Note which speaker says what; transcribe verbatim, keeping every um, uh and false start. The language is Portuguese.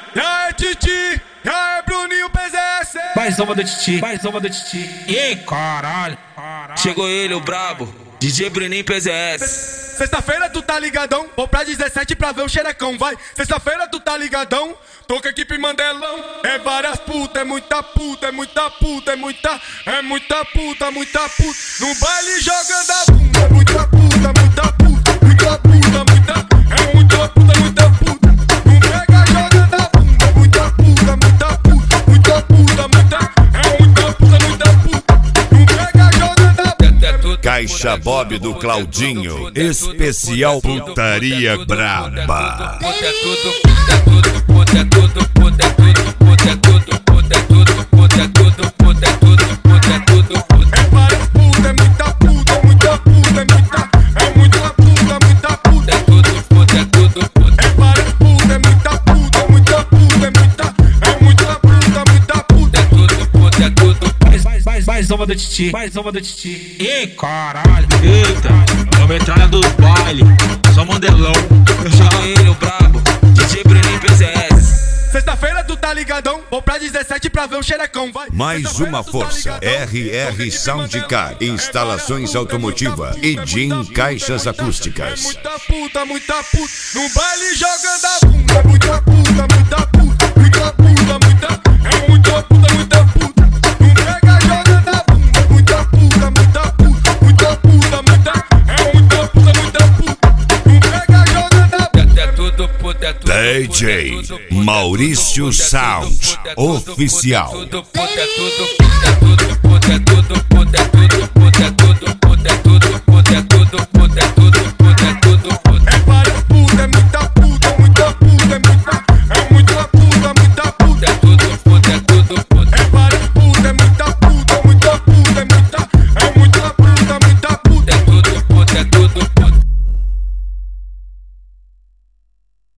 Speaker 1: E aí, Titi? E aí, Bruninho P Z S?
Speaker 2: Mais uma do Titi, mais uma do Titi. Ih, caralho, caralho.
Speaker 3: Chegou ele, o brabo, D J Bruninho P Z S.
Speaker 1: Sexta-feira tu tá ligadão, vou pra dezessete pra ver o xerecão, vai. Sexta-feira tu tá ligadão, tô com a equipe Mandelão. É várias puta, é muita puta, é muita puta, é muita, é muita puta, muita puta. No baile jogando a bunda, é muita puta, muita puta, muita puta, muita, é muita puta, muita puta. Não pega jogando a bunda, é muita puta, muita puta, muita puta, muita, é muita puta, muita puta. Não pega jogando a bunda.
Speaker 4: Caixa Bob do Claudinho, especial putaria braba.
Speaker 3: É tudo, é tudo, é tudo, é tudo, é tudo, é tudo, é tudo, é tudo, é tudo, é tudo.
Speaker 1: É várias puta, é muita puta, é muita puta, é muita, é muita puta, muita puta.
Speaker 3: É tudo, é tudo,
Speaker 1: É várias puta, é muita puta, é muita puta, é muita, é muita puta, muita puta.
Speaker 3: é tudo, é tudo.
Speaker 2: Mais, mais, mais, mais uma do Titi, mais uma do Titi. Ih, caralho. Eita, a metralha do baile, só Mandelão.
Speaker 3: Chegou ele, o brabo, D J Bruninho P Z S.
Speaker 1: Sexta-feira tu tá ligadão, vou pra dezessete pra ver o xerecão, vai.
Speaker 4: Mais
Speaker 1: Sexta-feira
Speaker 4: uma
Speaker 1: tu tá
Speaker 4: força,
Speaker 1: ligadão,
Speaker 4: R R Soundcar, instalações automotiva e Jim Caixas
Speaker 1: É
Speaker 4: Acústicas.
Speaker 1: muita puta, muita puta, no baile jogando a bunda. É muita puta, muita puta, muita puta, muita, é muita puta, muita puta. Não pega jogando a bunda. É muita puta, muita puta, muita puta, muita, é muita puta, muita puta. Não pega jogando a bunda.
Speaker 3: É tudo, é tudo.
Speaker 4: D J Maurício Sound Oficial.
Speaker 3: É tudo, é tudo, é tudo, é tudo, é tudo, é tudo, é tudo, é tudo.